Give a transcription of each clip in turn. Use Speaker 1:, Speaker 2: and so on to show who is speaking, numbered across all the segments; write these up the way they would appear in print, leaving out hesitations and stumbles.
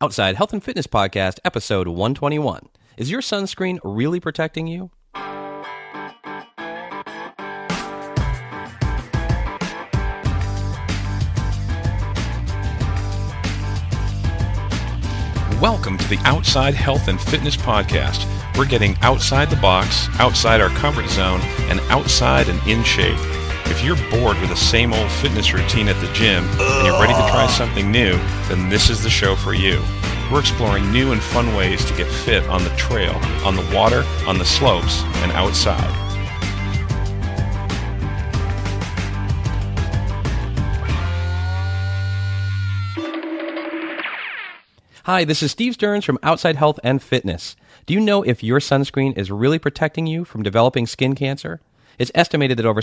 Speaker 1: Outside Health and Fitness Podcast, episode 121. Is your sunscreen really protecting you?
Speaker 2: Welcome to the Outside Health and Fitness Podcast. We're getting outside the box, outside our comfort zone, and outside and in shape. If you're bored with the same old fitness routine at the gym and you're ready to try something new, then this is the show for you. We're exploring new and fun ways to get fit on the trail, on the water, on the slopes, and outside.
Speaker 1: Hi, this is Steve Stearns from Outside Health and Fitness. Do you know if your sunscreen is really protecting you from developing skin cancer? It's estimated that over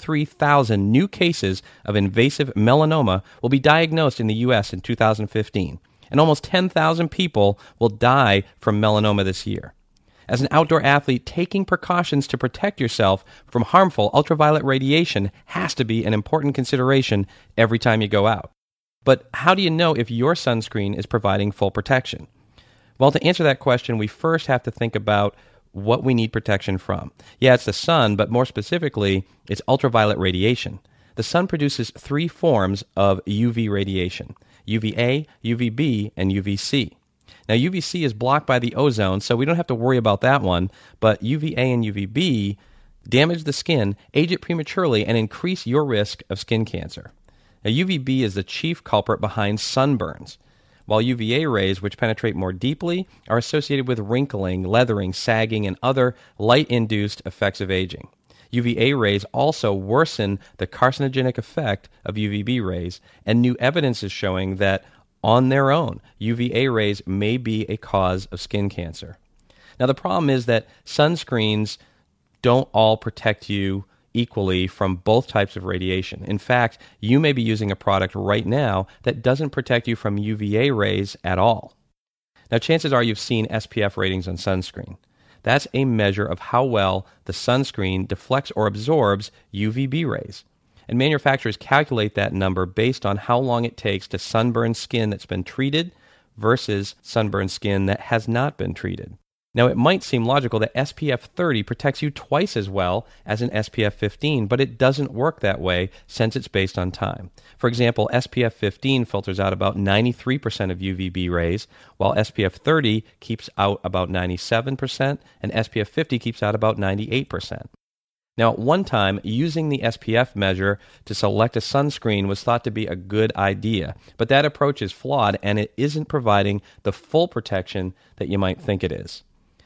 Speaker 1: 73,000 new cases of invasive melanoma will be diagnosed in the U.S. in 2015, and almost 10,000 people will die from melanoma this year. As an outdoor athlete, taking precautions to protect yourself from harmful ultraviolet radiation has to be an important consideration every time you go out. But how do you know if your sunscreen is providing full protection? Well, to answer that question, we first have to think about what we need protection from. Yeah, it's the sun, but more specifically, it's ultraviolet radiation. The sun produces three forms of UV radiation: UVA, UVB, and UVC. Now, UVC is blocked by the ozone, so we don't have to worry about that one, but UVA and UVB damage the skin, age it prematurely, and increase your risk of skin cancer. Now, UVB is the chief culprit behind sunburns, while UVA rays, which penetrate more deeply, are associated with wrinkling, leathering, sagging, and other light-induced effects of aging. UVA rays also worsen the carcinogenic effect of UVB rays, and new evidence is showing that, on their own, UVA rays may be a cause of skin cancer. Now, the problem is that sunscreens don't all protect you equally from both types of radiation. In fact, you may be using a product right now that doesn't protect you from UVA rays at all. Now, chances are you've seen SPF ratings on sunscreen. That's a measure of how well the sunscreen deflects or absorbs UVB rays. And manufacturers calculate that number based on how long it takes to sunburn skin that's been treated versus sunburned skin that has not been treated. Now, it might seem logical that SPF 30 protects you twice as well as an SPF 15, but it doesn't work that way since it's based on time. For example, SPF 15 filters out about 93% of UVB rays, while SPF 30 keeps out about 97%, and SPF 50 keeps out about 98%. Now, at one time, using the SPF measure to select a sunscreen was thought to be a good idea, but that approach is flawed and it isn't providing the full protection that you might think it is.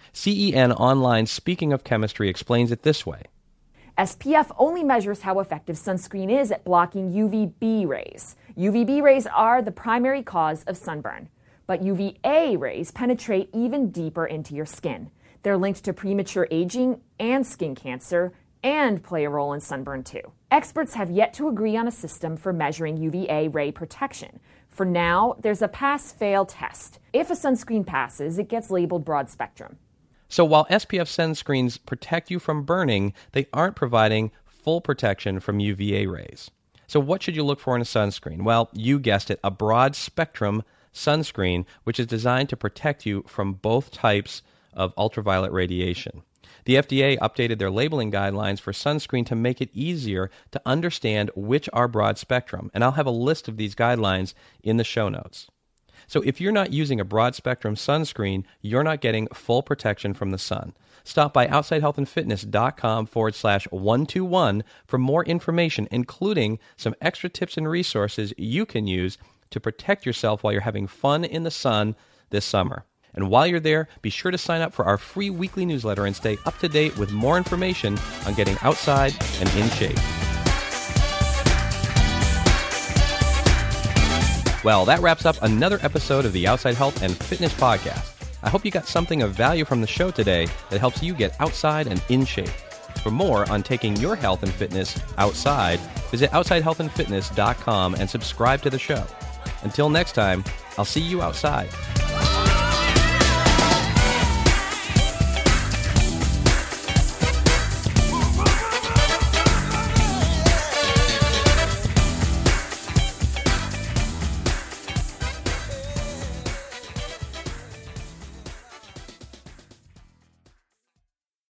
Speaker 1: CEN Online Speaking of Chemistry explains it this way.
Speaker 3: SPF only measures how effective sunscreen is at blocking UVB rays. UVB rays are the primary cause of sunburn, but UVA rays penetrate even deeper into your skin. They're linked to premature aging and skin cancer and play a role in sunburn too. Experts have yet to agree on a system for measuring UVA ray protection. For now, there's a pass-fail test. If a sunscreen passes, it gets labeled broad spectrum.
Speaker 1: So while SPF sunscreens protect you from burning, they aren't providing full protection from UVA rays. So what should you look for in a sunscreen? Well, you guessed it, a broad spectrum sunscreen, which is designed to protect you from both types of ultraviolet radiation. The FDA updated their labeling guidelines for sunscreen to make it easier to understand which are broad spectrum, and I'll have a list of these guidelines in the show notes. So if you're not using a broad-spectrum sunscreen, you're not getting full protection from the sun. Stop by outsidehealthandfitness.com/121 for more information, including some extra tips and resources you can use to protect yourself while you're having fun in the sun this summer. And while you're there, be sure to sign up for our free weekly newsletter and stay up to date with more information on getting outside and in shape. Well, that wraps up another episode of the Outside Health and Fitness Podcast. I hope you got something of value from the show today that helps you get outside and in shape. For more on taking your health and fitness outside, visit outsidehealthandfitness.com and subscribe to the show. Until next time, I'll see you outside.